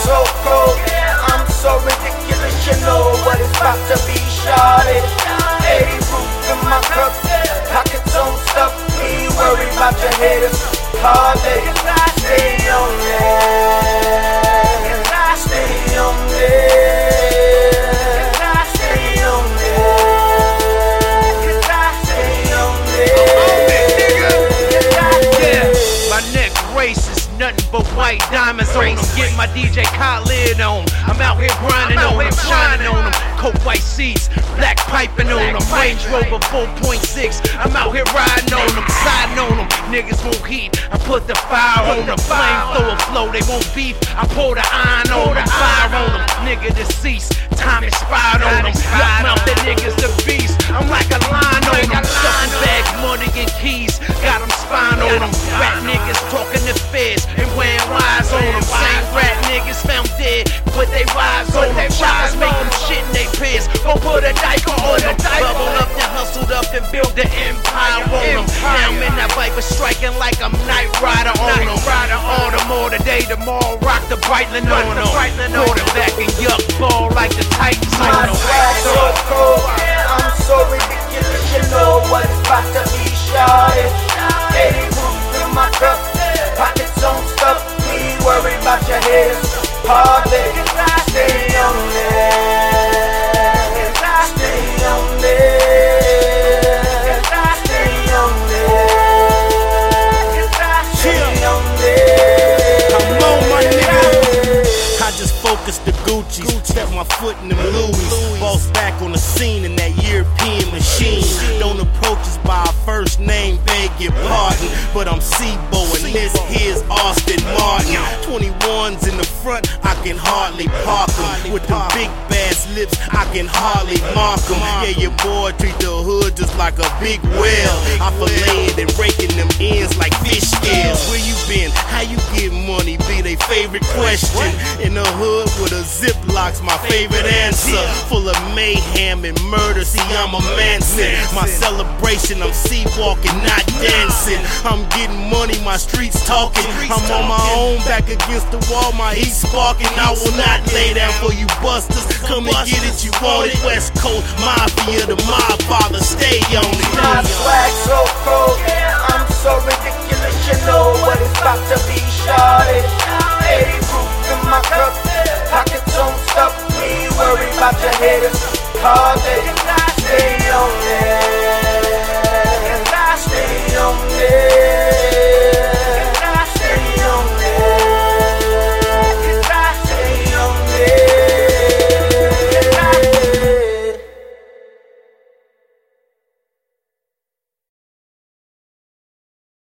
so cold, I'm so ridiculous, you know what it's about to be, shawty. 80 proof in my cup, pockets on stuff, me worry about your haters. All day, stay on there, stay on there, stay on there, stay on there. Yeah, my neck races, nothing but white diamonds on them. Get my DJ Khaled on. I'm out here grinding on them, shining on them. Coat white seats, black piping on them. Range Rover 4.6. I'm out here riding on them, siding on them. Niggas won't heat, I put the fire on them. Flamethrower flow, they won't beef. I pour the iron on them, fire on them. Nigga deceased, time expired on them. Yuck mouth, that nigga's the beast. I'm like a lion on them. Stuffing bags, money and keys. Got them spine on them. Rat niggas talking to feds and wearing wires on them. Same rat niggas found dead with they wives on them. Shoppers make them shit in they pants. Go put a diaper on them. Bubble up and hustled up and build the empire on them. Now I'm in that Viper striking like I'm Knight Rider on them. All the more today, tomorrow rock the Breitling on them. Quarterback and yuck ball like the Titans on them. My so cold, I'm so ridiculous, you know what it's about to be, shawty. 80 proof in my cup, pockets on stuff, me worry about your haters. All day, stay on there, stay on there, stay on there, stay on there. Come on, my nigga. I just focused the Gucci, step my foot in them Louis. Boss back on the scene in that European machine. Don't approach us by our first name, beg your pardon. But I'm Sebo and this here's Austin Martin. 21s in the front, I can hardly park them. With them big bass lips, I can hardly mark them. Yeah, your boy treat the hood just like a big whale. I fillet it and raking them ends like fish scales. Where you been? How you get money? Be they favorite question. In the hood with a Ziplock's my favorite answer. Full of mayhem and murder, see I'm a Manson. My celebration, I'm sea walking, not dancing. I'm getting money, my streets talking. I'm on my own, back against the wall, my heat sparking. I will not lay down for you busters. Come and get it, you want it. West Coast Mafia, the mob father, stay on it. My swag so cold, I'm so ridiculous, you know what it's about to be, shawty. 80 proof in my cup, pockets on stuff, me worry about your haters. All day, stay on there, stay on there.